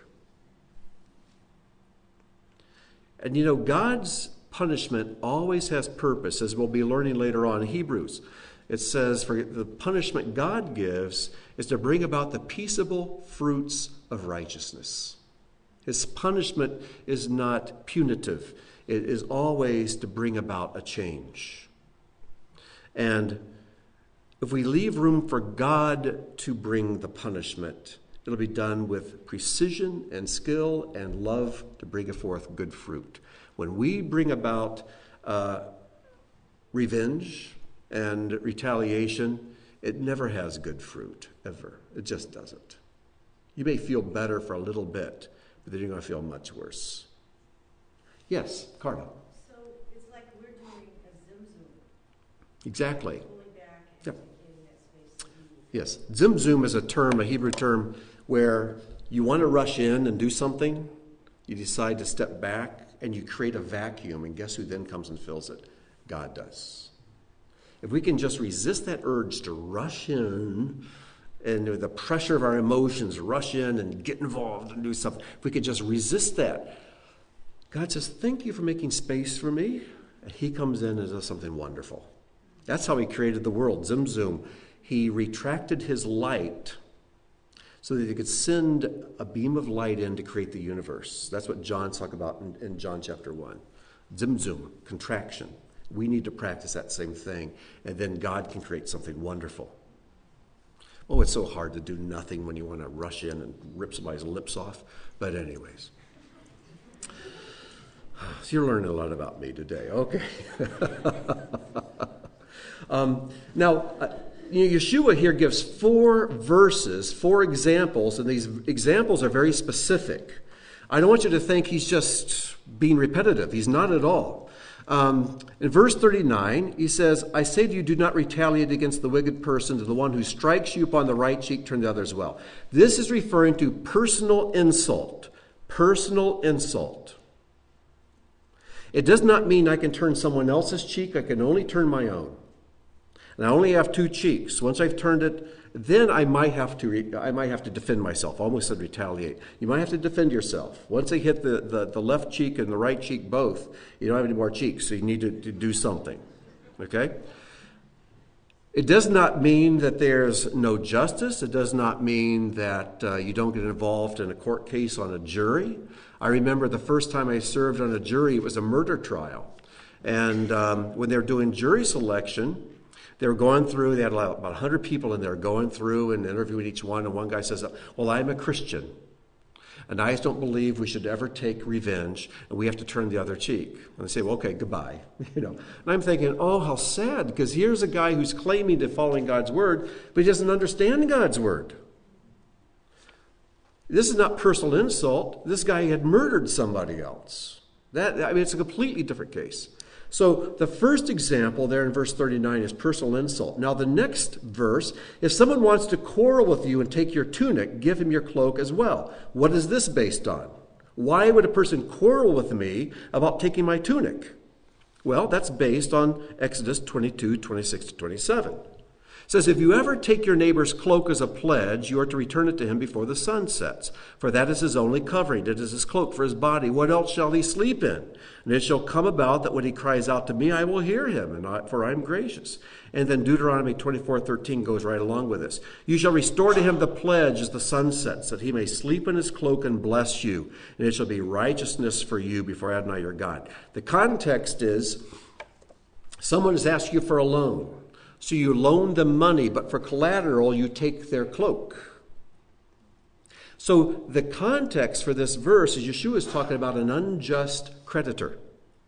And you know, God's punishment always has purpose, as we'll be learning later on in Hebrews. It says, for the punishment God gives is to bring about the peaceable fruits of righteousness. His punishment is not punitive. It is always to bring about a change. And if we leave room for God to bring the punishment, it'll be done with precision and skill and love to bring forth good fruit. When we bring about uh, revenge and retaliation, it never has good fruit, ever. It just doesn't. You may feel better for a little bit, but then you're going to feel much worse. Yes, Carla. So it's like we're doing a Zimzum. Exactly. Pulling back and Yep. getting that space. Yes. Zimzum is a term, a Hebrew term, where you want to rush in and do something, you decide to step back, and you create a vacuum, and guess who then comes and fills it? God does. If we can just resist that urge to rush in, and the pressure of our emotions, rush in and get involved and do something, if we could just resist that, God says, thank you for making space for me. And he comes in and does something wonderful. That's how he created the world. Zimzum. He retracted his light so that he could send a beam of light in to create the universe. That's what John's talking about in, in John chapter one. Zimzum, contraction. We need to practice that same thing, and then God can create something wonderful. Oh, it's so hard to do nothing when you want to rush in and rip somebody's lips off. But anyways. So you're learning a lot about me today. Okay. um, now, uh, you know, Yeshua here gives four verses, four examples, and these examples are very specific. I don't want you to think he's just being repetitive. He's not at all. Um, in verse thirty-nine, he says, I say to you, do not retaliate against the wicked person. To the one who strikes you upon the right cheek, turn the other as well. This is referring to personal insult. Personal insult. It does not mean I can turn someone else's cheek. I can only turn my own. And I only have two cheeks. Once I've turned it, then I might have to re- I might have to defend myself. I almost said retaliate. You might have to defend yourself. Once they hit the, the, the left cheek and the right cheek both, you don't have any more cheeks, so you need to, to do something. Okay? It does not mean that there's no justice. It does not mean that uh, you don't get involved in a court case on a jury. I remember the first time I served on a jury, it was a murder trial. And um, when they were doing jury selection, they were going through, they had about one hundred people in there going through and interviewing each one. And one guy says, well, I'm a Christian, and I just don't believe we should ever take revenge, and we have to turn the other cheek. And they say, well, okay, goodbye. You know, and I'm thinking, oh, how sad, because here's a guy who's claiming to following God's word, but he doesn't understand God's word. This is not personal insult. This guy had murdered somebody else. That I mean, it's a completely different case. So the first example there in verse thirty-nine is personal insult. Now the next verse, if someone wants to quarrel with you and take your tunic, give him your cloak as well. What is this based on? Why would a person quarrel with me about taking my tunic? Well, that's based on Exodus twenty-two, twenty-six to twenty-seven. It says, if you ever take your neighbor's cloak as a pledge, you are to return it to him before the sun sets. For that is his only covering. It is his cloak for his body. What else shall he sleep in? And it shall come about that when he cries out to me, I will hear him, and I, for I am gracious. And then Deuteronomy twenty-four thirteen goes right along with this. You shall restore to him the pledge as the sun sets, that he may sleep in his cloak and bless you. And it shall be righteousness for you before Adonai your God. The context is, someone has asked you for a loan. So you loan them money, but for collateral, you take their cloak. So the context for this verse is Yeshua is talking about an unjust creditor.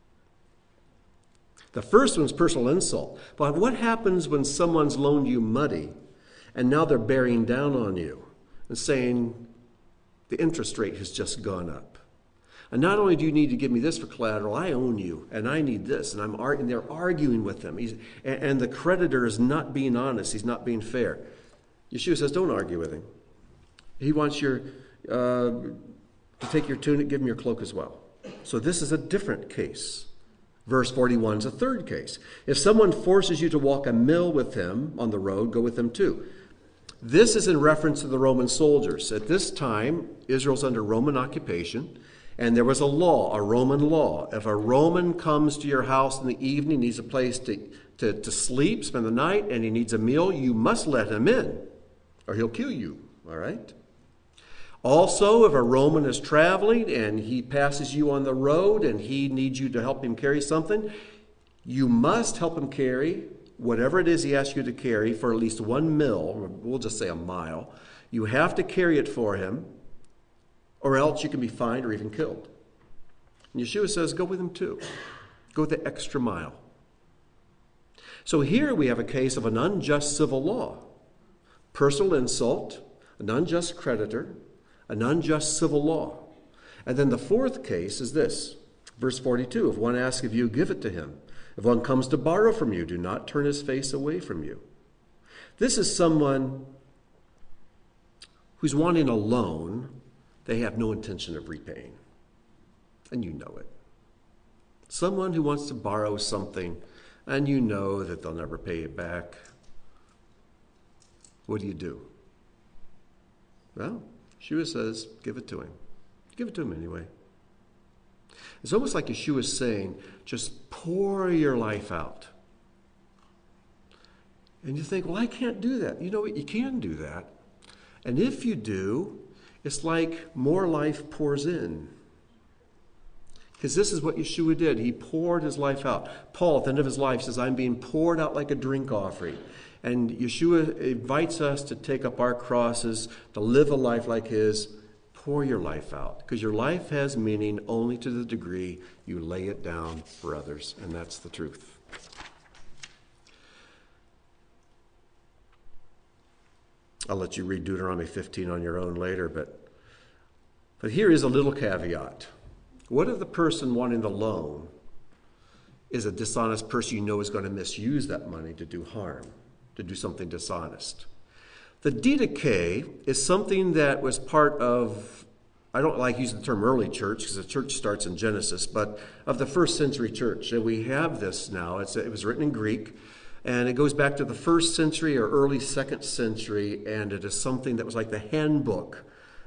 The first one's personal insult. But what happens when someone's loaned you money and now they're bearing down on you and saying the interest rate has just gone up? And not only do you need to give me this for collateral, I own you, and I need this, and I'm arguing. They're arguing with them. He's, and, and the creditor is not being honest. He's not being fair. Yeshua says, don't argue with him. He wants your uh, to take your tunic, give him your cloak as well. So this is a different case. Verse forty-one is a third case. If someone forces you to walk a mile with him on the road, go with them too. This is in reference to the Roman soldiers. At this time, Israel's under Roman occupation. And there was a law, a Roman law. If a Roman comes to your house in the evening, needs a place to, to, to sleep, spend the night, and he needs a meal, you must let him in, or he'll kill you, all right? Also, if a Roman is traveling and he passes you on the road and he needs you to help him carry something, you must help him carry whatever it is he asks you to carry for at least one mil, we'll just say a mile. You have to carry it for him, or else you can be fined or even killed. And Yeshua says, go with him too. Go the extra mile. So here we have a case of an unjust civil law. Personal insult, an unjust creditor, an unjust civil law. And then the fourth case is this. Verse forty-two, if one asks of you, give it to him. If one comes to borrow from you, do not turn his face away from you. This is someone who's wanting a loan they have no intention of repaying. And you know it. Someone who wants to borrow something and you know that they'll never pay it back. What do you do? Well, Yeshua says, give it to him. Give it to him anyway. It's almost like Yeshua is saying, just pour your life out. And you think, well, I can't do that. You know what? You can do that. And if you do, it's like more life pours in. Because this is what Yeshua did. He poured his life out. Paul, at the end of his life, says, I'm being poured out like a drink offering. And Yeshua invites us to take up our crosses, to live a life like his. Pour your life out. Because your life has meaning only to the degree you lay it down for others. And that's the truth. I'll let you read Deuteronomy fifteen on your own later, but, but here is a little caveat. What if the person wanting the loan is a dishonest person you know is going to misuse that money to do harm, to do something dishonest? The didache is something that was part of, I don't like using the term early church because the church starts in Genesis, but of the first century church. And we have this now. It's, it was written in Greek. And it goes back to the first century or early second century, and it is something that was like the handbook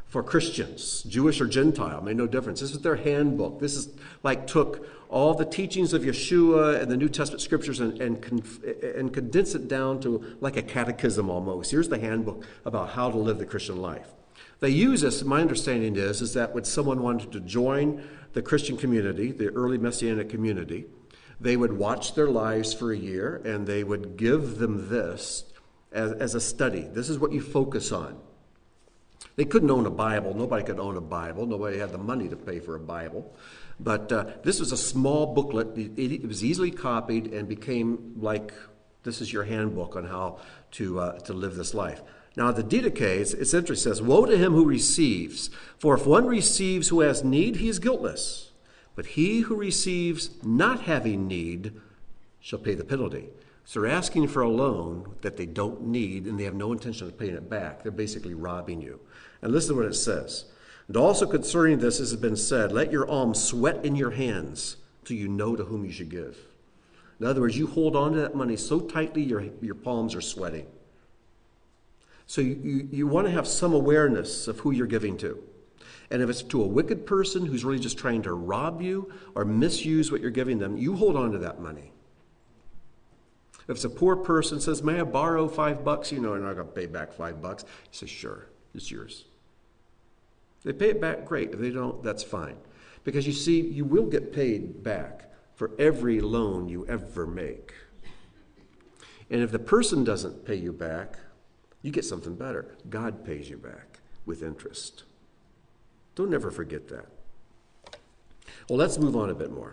for Christians, Jewish or Gentile, made no difference. This is their handbook. This is like took all the teachings of Yeshua and the New Testament scriptures and, and, and condensed it down to like a catechism almost. Here's the handbook about how to live the Christian life. They use this, my understanding is, is that when someone wanted to join the Christian community, the early Messianic community, they would watch their lives for a year and they would give them this as, as a study. This is what you focus on. They couldn't own a Bible. Nobody could own a Bible. Nobody had the money to pay for a Bible. But uh, this was a small booklet. It, it was easily copied and became like, this is your handbook on how to uh, to live this life. Now, the Didache, it's, it's interesting, it says, woe to him who receives, for if one receives who has need, he is guiltless. But he who receives not having need shall pay the penalty. So they're asking for a loan that they don't need, and they have no intention of paying it back. They're basically robbing you. And listen to what it says. And also concerning this, as has been said, let your alms sweat in your hands till you know to whom you should give. In other words, you hold on to that money so tightly your, your palms are sweating. So you, you, you want to have some awareness of who you're giving to. And if it's to a wicked person who's really just trying to rob you or misuse what you're giving them, you hold on to that money. If it's a poor person who says, may I borrow five bucks? You know, you're not going to pay back five bucks. You say, sure, it's yours. If they pay it back, great. If they don't, that's fine. Because you see, you will get paid back for every loan you ever make. And if the person doesn't pay you back, you get something better. God pays you back with interest. Don't ever forget that. Well, let's move on a bit more.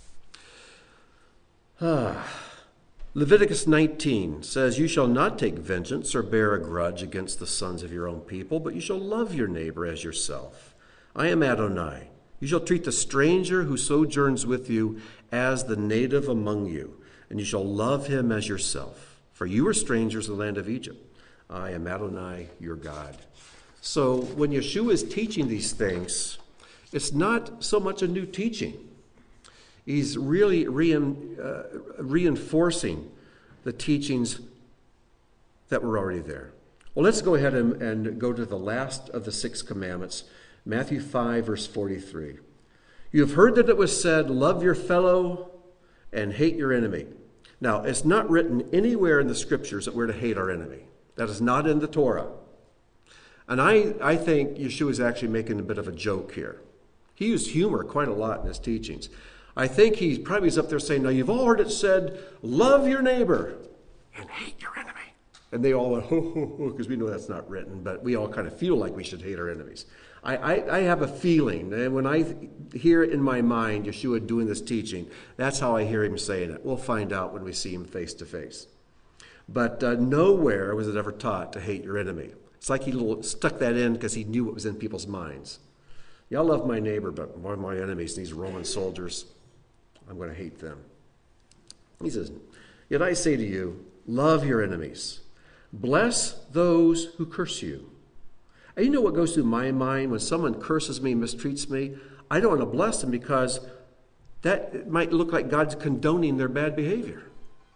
Ah, Leviticus nineteen says, you shall not take vengeance or bear a grudge against the sons of your own people, but you shall love your neighbor as yourself. I am Adonai. You shall treat the stranger who sojourns with you as the native among you, and you shall love him as yourself. For you are strangers in the land of Egypt. I am Adonai, your God. So when Yeshua is teaching these things, it's not so much a new teaching. He's really rein, uh, reinforcing the teachings that were already there. Well, let's go ahead and, and go to the last of the six commandments, Matthew five, verse forty-three. You have heard that it was said, love your fellow and hate your enemy. Now, it's not written anywhere in the scriptures that we're to hate our enemy. That is not in the Torah. And I, I think Yeshua is actually making a bit of a joke here. He used humor quite a lot in his teachings. I think he probably is up there saying, now you've all heard it said, love your neighbor and hate your enemy. And they all went, ho, ho, ho, because we know that's not written, but we all kind of feel like we should hate our enemies. I, I, I have a feeling, and when I hear in my mind Yeshua doing this teaching, that's how I hear him saying it. We'll find out when we see him face to face. But uh, nowhere was it ever taught to hate your enemy. It's like he little stuck that in because he knew what was in people's minds. Yeah, I love my neighbor, but one of my enemies, these Roman soldiers, I'm going to hate them. He says, yet I say to you, love your enemies. Bless those who curse you. And you know what goes through my mind when someone curses me, mistreats me? I don't want to bless them because that might look like God's condoning their bad behavior.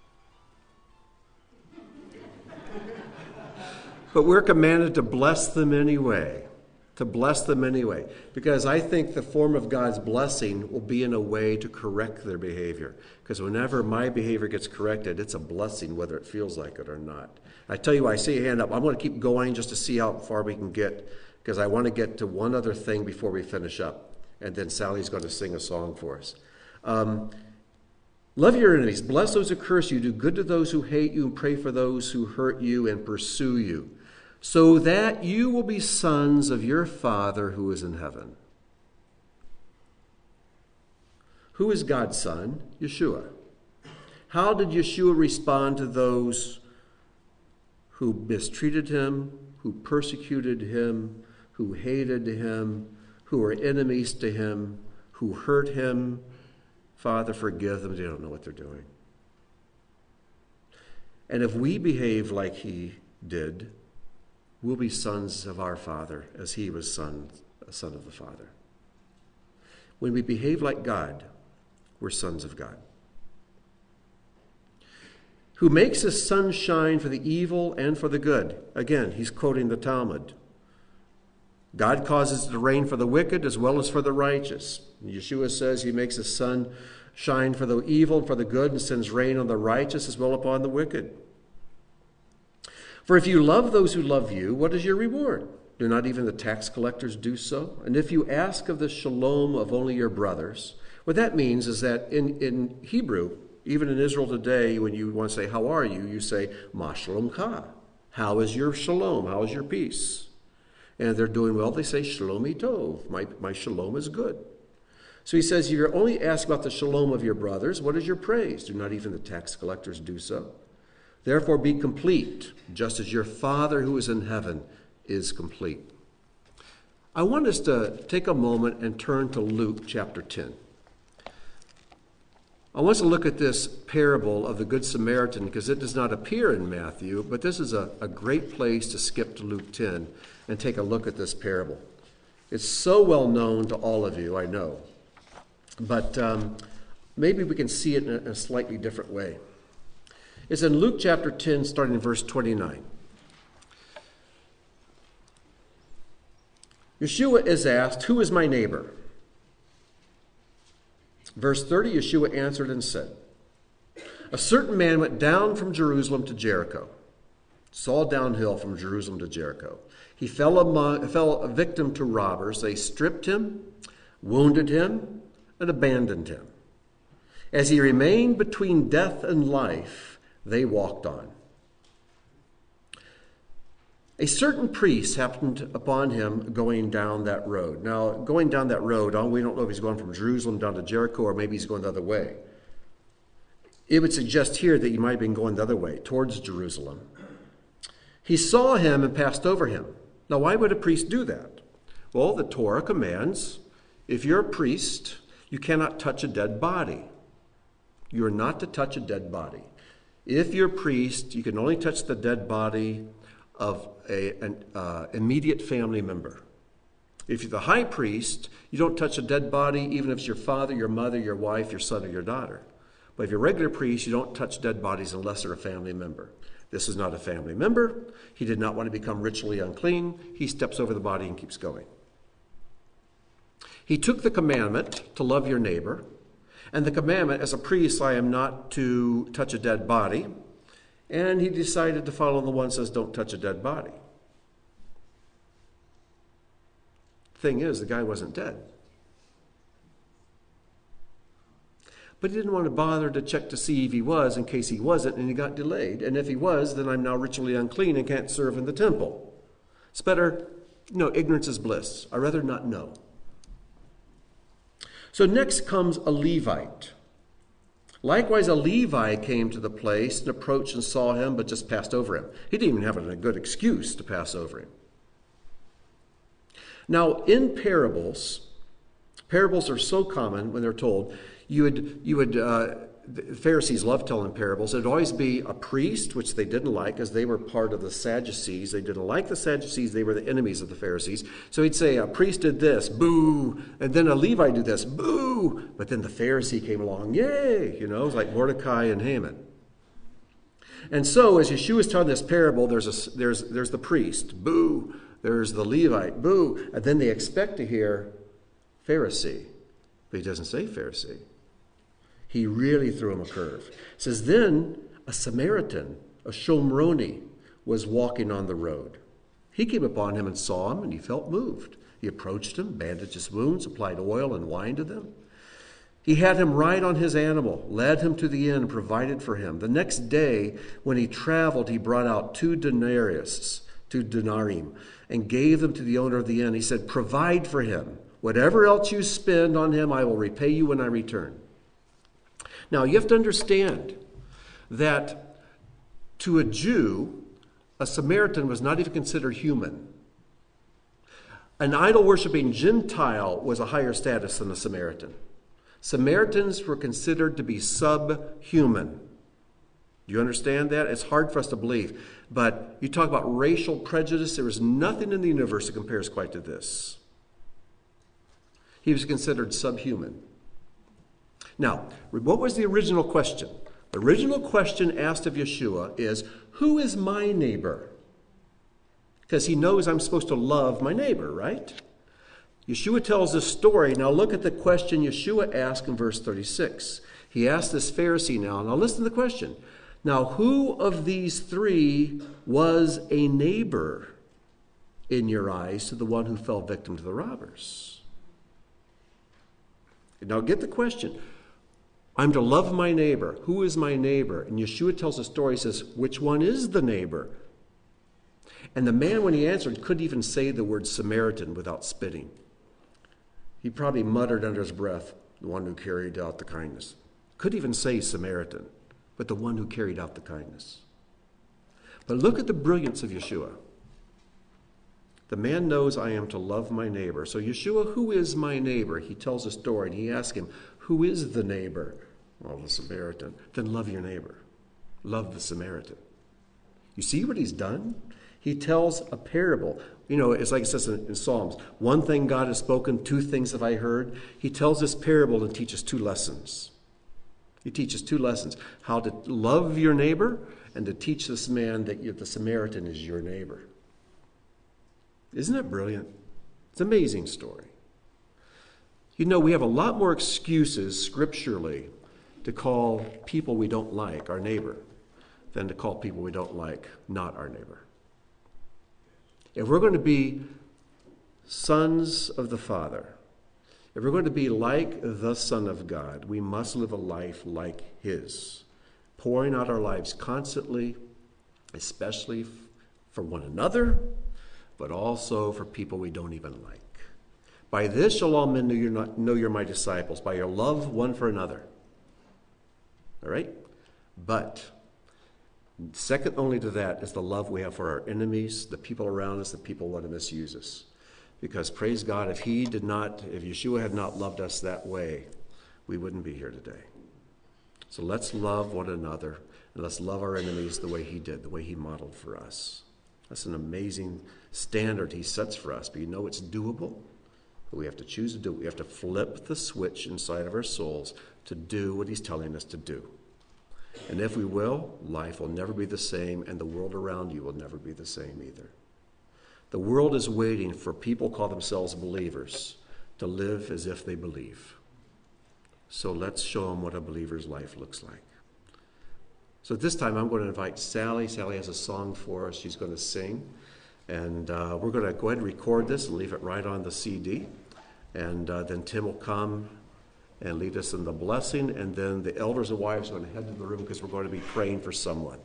But we're commanded to bless them anyway. To bless them anyway. Because I think the form of God's blessing will be in a way to correct their behavior. Because whenever my behavior gets corrected, it's a blessing whether it feels like it or not. I tell you, I see a hand up. I'm going to keep going just to see how far we can get. Because I want to get to one other thing before we finish up. And then Sally's going to sing a song for us. Um, Love your enemies. Bless those who curse you. Do good to those who hate you. And pray for those who hurt you and pursue you. So that you will be sons of your Father who is in heaven. Who is God's son? Yeshua. How did Yeshua respond to those who mistreated him, who persecuted him, who hated him, who were enemies to him, who hurt him? Father, forgive them. They don't know what they're doing. And if we behave like he did, we'll be sons of our Father as he was son, a son of the Father. When we behave like God, we're sons of God. Who makes his sun shine for the evil and for the good. Again, he's quoting the Talmud. God causes it to rain for the wicked as well as for the righteous. Yeshua says he makes his sun shine for the evil and for the good and sends rain on the righteous as well upon the wicked. For if you love those who love you, what is your reward? Do not even the tax collectors do so? And if you ask of the shalom of only your brothers, what that means is that in, in Hebrew, even in Israel today, when you want to say, how are you? You say, Ma shalomcha. How is your shalom? How is your peace? And if they're doing well, they say, Shalomi tov. My, my shalom is good. So he says, you're only asked about the shalom of your brothers. What is your praise? Do not even the tax collectors do so? Therefore be complete, just as your Father who is in heaven is complete. I want us to take a moment and turn to Luke chapter ten. I want us to look at this parable of the Good Samaritan because it does not appear in Matthew, but this is a, a great place to skip to Luke ten and take a look at this parable. It's so well known to all of you, I know, but um, maybe we can see it in a, in a slightly different way. It's in Luke chapter ten, starting in verse twenty-nine. Yeshua is asked, who is my neighbor? Verse thirty, Yeshua answered and said, a certain man went down from Jerusalem to Jericho. It's all downhill from Jerusalem to Jericho. He fell, among, fell a victim to robbers. They stripped him, wounded him, and abandoned him. As he remained between death and life, they walked on. A certain priest happened upon him going down that road. Now, going down that road, we don't know if he's going from Jerusalem down to Jericho or maybe he's going the other way. It would suggest here that he might have been going the other way, towards Jerusalem. He saw him and passed over him. Now, why would a priest do that? Well, the Torah commands, if you're a priest, you cannot touch a dead body. You are not to touch a dead body. If you're a priest, you can only touch the dead body of a, an uh, immediate family member. If you're the high priest, you don't touch a dead body, even if it's your father, your mother, your wife, your son, or your daughter. But if you're a regular priest, you don't touch dead bodies unless they're a family member. This is not a family member. He did not want to become ritually unclean. He steps over the body and keeps going. He took the commandment to love your neighbor, and the commandment, as a priest, I am not to touch a dead body, and he decided to follow the one that says don't touch a dead body. Thing is, the guy wasn't dead. But he didn't want to bother to check to see if he was in case he wasn't, and he got delayed. And if he was, then I'm now ritually unclean and can't serve in the temple. It's better, you know, ignorance is bliss. I'd rather not know. So next comes a Levite. Likewise, a Levite came to the place and approached and saw him, but just passed over him. He didn't even have a good excuse to pass over him. Now, in parables, parables are so common when they're told. You would, you would. Uh, the Pharisees loved telling parables. It'd always be a priest, which they didn't like, because they were part of the Sadducees. They didn't like the Sadducees. They were the enemies of the Pharisees. So he'd say, a priest did this, boo, and then a Levite did this, boo. But then the Pharisee came along, yay, you know, it was like Mordecai and Haman. And so, as Yeshua is telling this parable, there's a, there's there's the priest, boo. There's the Levite, boo. And then they expect to hear Pharisee, but he doesn't say Pharisee. He really threw him a curve. It says, then a Samaritan, a Shomroni, was walking on the road. He came upon him and saw him, and he felt moved. He approached him, bandaged his wounds, applied oil and wine to them. He had him ride on his animal, led him to the inn, provided for him. The next day, when he traveled, he brought out two denarius, two denarim, and gave them to the owner of the inn. He said, provide for him. Whatever else you spend on him, I will repay you when I return. Now, you have to understand that to a Jew, a Samaritan was not even considered human. An idol-worshiping Gentile was a higher status than a Samaritan. Samaritans were considered to be subhuman. Do you understand that? It's hard for us to believe. But you talk about racial prejudice, there is nothing in the universe that compares quite to this. He was considered subhuman. Now, what was the original question? The original question asked of Yeshua is, who is my neighbor? because he knows I'm supposed to love my neighbor, right? Yeshua tells this story. Now look at the question Yeshua asked in verse thirty-six. He asked this Pharisee now. Now listen to the question. Now who of these three was a neighbor in your eyes to the one who fell victim to the robbers? Now get the question. I'm to love my neighbor. Who is my neighbor? And Yeshua tells a story. He says, which one is the neighbor? And the man, when he answered, couldn't even say the word Samaritan without spitting. He probably muttered under his breath, the one who carried out the kindness. Couldn't even say Samaritan, but the one who carried out the kindness. But look at the brilliance of Yeshua. The man knows I am to love my neighbor. So Yeshua, who is my neighbor? He tells a story, and he asks him, who is the neighbor? Well, the Samaritan. Then love your neighbor. Love the Samaritan. You see what he's done? He tells a parable. You know, it's like it says in, in Psalms, one thing God has spoken, two things have I heard. He tells this parable and teaches two lessons. He teaches two lessons, how to love your neighbor and to teach this man that you, the Samaritan is your neighbor. Isn't that brilliant? It's an amazing story. You know, we have a lot more excuses scripturally to call people we don't like our neighbor than to call people we don't like not our neighbor. If we're going to be sons of the Father, if we're going to be like the Son of God, we must live a life like his, pouring out our lives constantly, especially for one another, but also for people we don't even like. By this shall all men know you're, not, know you're my disciples, by your love one for another. All right? But second only to that is the love we have for our enemies, the people around us, the people who want to misuse us. Because praise God, if he did not, if Yeshua had not loved us that way, we wouldn't be here today. So let's love one another, and let's love our enemies the way he did, the way he modeled for us. That's an amazing standard he sets for us. But you know it's doable. But we have to choose to do it. We have to flip the switch inside of our souls to do what he's telling us to do. And if we will, life will never be the same, and the world around you will never be the same either. The world is waiting for people who call themselves believers to live as if they believe. So let's show them what a believer's life looks like. So at this time, I'm going to invite Sally. Sally has a song for us. She's going to sing. And uh, we're going to go ahead and record this and leave it right on the C D. And uh, then Tim will come and lead us in the blessing. And then the elders and wives are going to head to the room because we're going to be praying for someone.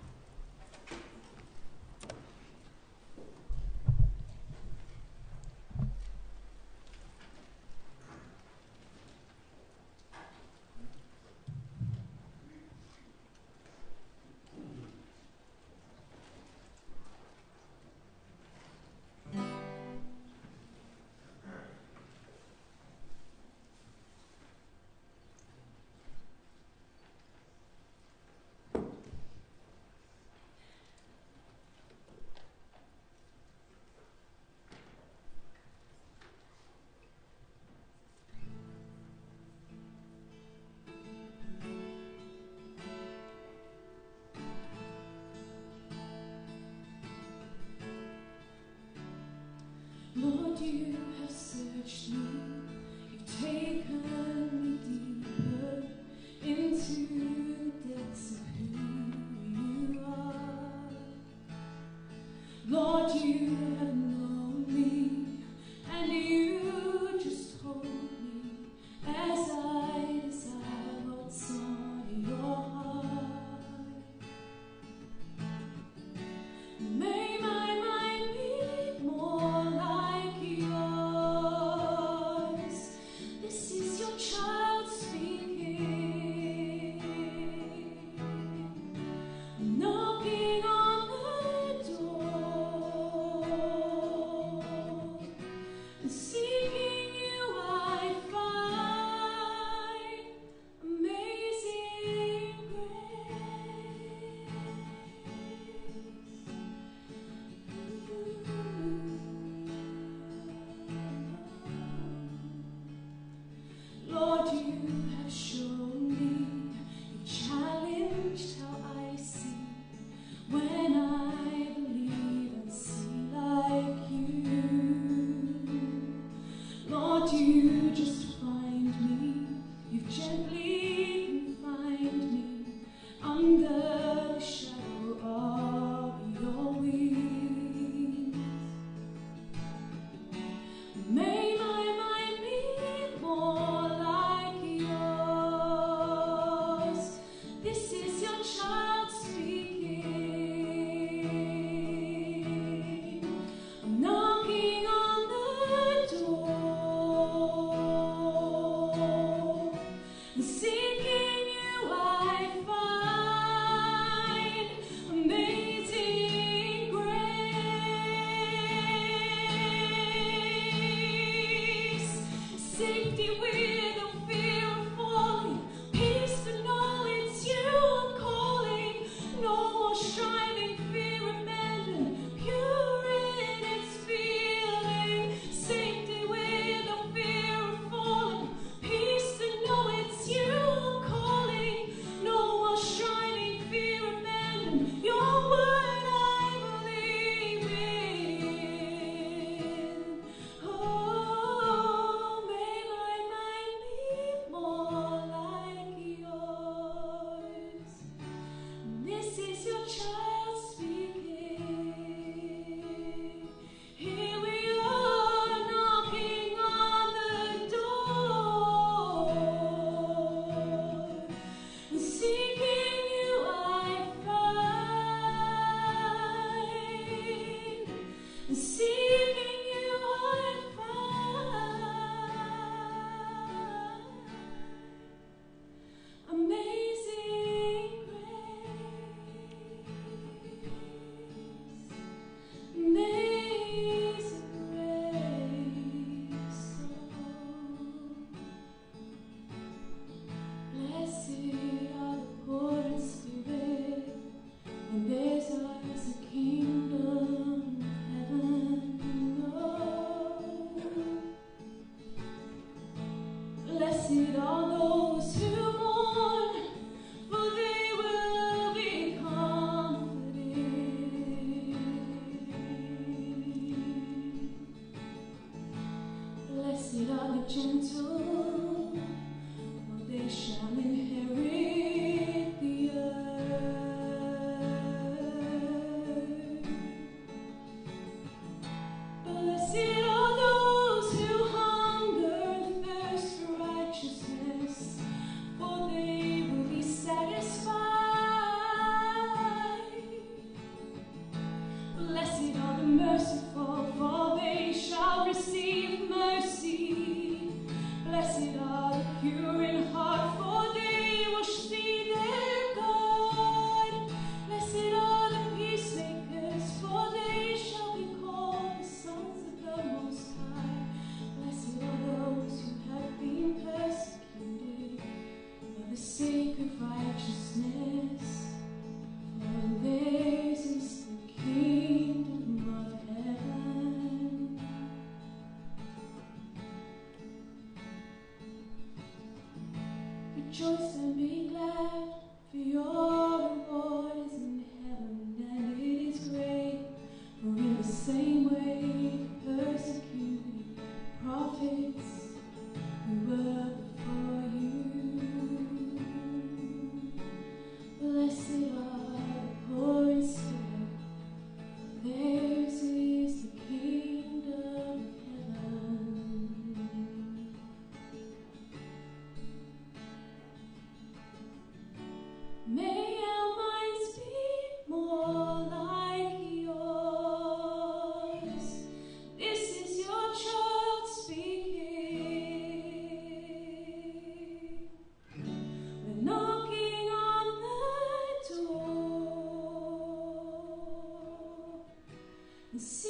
Lord, you have searched me, you've taken me deeper into the depths of who you are. Lord, you have known me, and you just hold me as I desire what's on your heart. May my mind be more like yours. This is your child speaking, knocking on the door. and seeking you I find. Amazing grace, amazing grace, oh, blessed are the poor in spirit, and theirs is the kingdom of heaven. Oh, blessed are those who mourn, for they will be comforted. Blessed are the gentle, for they shall inherit the earth. Blessed are those who hunger and thirst for righteousness, for they will be satisfied. Blessed are the merciful, for they shall receive mercy. Blessed are the pure in heart, for they will see their God. Blessed are the peacemakers, for they shall be called the sons of the Most High. Blessed are those who have been persecuted for the sake of righteousness, for theirs is the kingdom of heaven. Rejoice and be glad, for your reward is in heaven, and it is great. For in the same way they persecuted prophets who were before you. Blessed are the poor in spirit, for theirs is the kingdom of heaven. May our minds be more like yours. This is your child speaking. We're knocking on the door and see